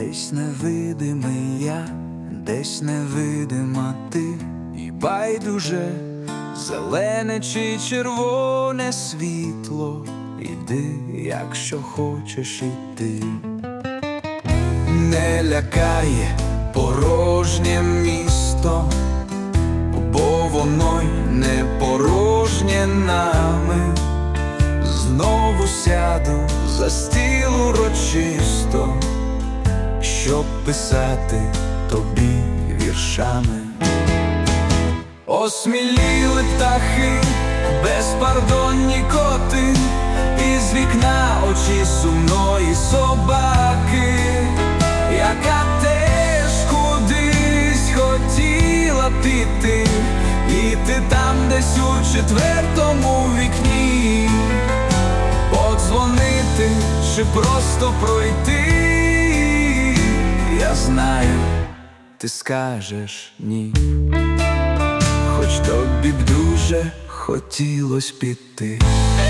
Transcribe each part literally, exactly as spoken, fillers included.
Десь невидимий я, десь невидима ти, і байдуже, зелене чи червоне світло, іди, якщо хочеш іти. Не лякає порожнє місто, бо воно й не порожнє нами. Знову сяду за стіл урочисто, щоб писати тобі віршами. Осміліли птахи, безпардонні коти, із вікна очі сумної собаки, яка теж кудись хотіла піти, піти там десь у четвертому вікні, подзвонити чи просто пройти. Я знаю, ти скажеш ні, хоч тобі б дуже хотілось піти.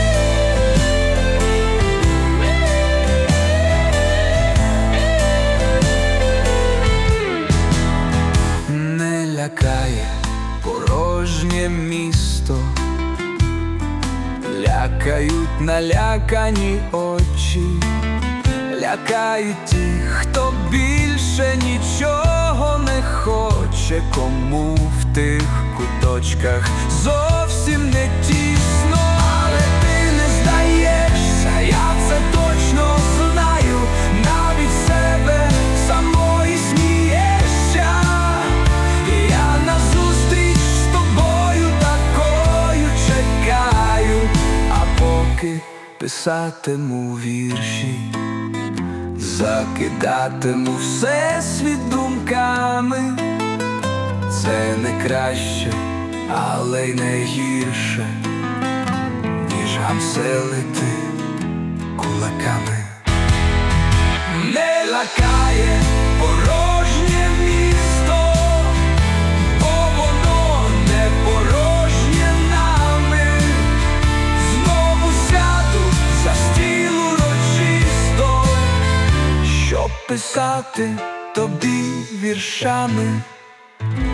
Не лякає порожнє місто, лякають налякані очі, лякають ті, хто більше нічого не хоче, кому в тих куточках зовсім не тісно. Але ти не здаєшся, я це точно знаю, навіть себе самої смієшся. Я назустріч з тобою такою чекаю, а поки писатиму вірші, закидатиму всесвіт думками. Це не краще, але й не гірше, ніж гамселити кулаками. Не лякає порожнє місто, бо воно не порожнє нами. Знову сяду за стіл урочисто, щоб писати тобі віршами.